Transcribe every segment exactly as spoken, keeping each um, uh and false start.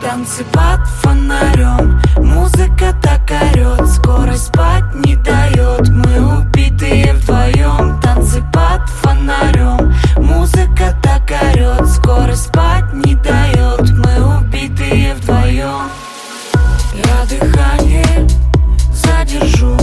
Танцы под фонарем, музыка так орет, скорость спать не дает. Мы убитые вдвоем. Танцы под фонарем, музыка так орет, скорость спать не дает. Мы убитые вдвоем. Я дыхание задержу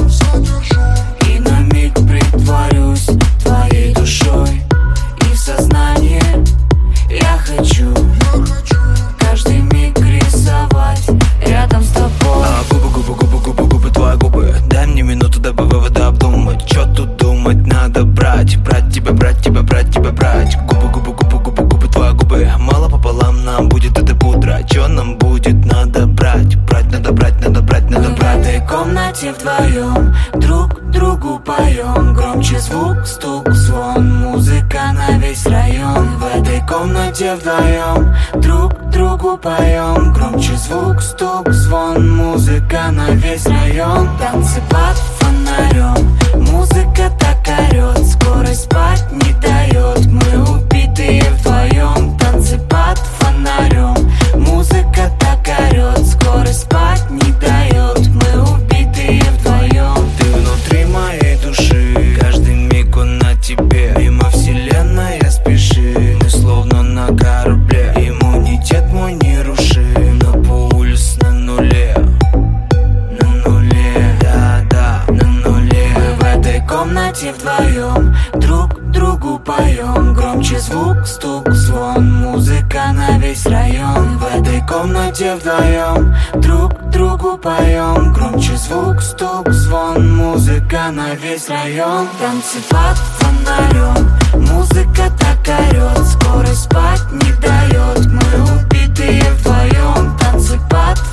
и на миг притворюсь твоей душой. И в сознание я хочу каждый миг рисовать рядом с тобой. А, губы, губы, губы, губы, губы, твои губы. Дай мне минуту, дай выводы обдумать. Чё тут думать, надо брать. Брать тебя, брать тебя, брать тебя, брать. Губы, губы, губы, губы, губы, твои губы. Мало пополам нам будет это пудра. Чё нам будет, надо брать. Брать, надо брать, надо брать, надо брать. В этой комнате вдвоем друг другу поем. Громче звук, стук, звон, музыка на весь район. В этой комнате вдвоем друг другу поем. Громче звук, стук, звон, музыка на весь район. Танцы под фонарем, музыка так орет, скорость спать не дает. Мы убитые вдвоем. Танцы под фонарем, музыка так орет, скорость спать не дает. Мы убитые вдвоем. Ты внутри моей души, каждый миг он на тебе. Мимо вселенная спеши, мы словно на корабле. Иммунитет мой нерушим, но пульс на нуле. На нуле, да-да, на нуле. Мы в этой комнате вдвоем друг другу поем. Громче звук, стук, звон, музыка на весь район. В этой комнате вдвоем друг другу поем. Громче звук, стук, звон, музыка на весь район. Танцы под фонарем, музыка так орет, скорость спать не дает. Мы убитые вдвоем. Танцы под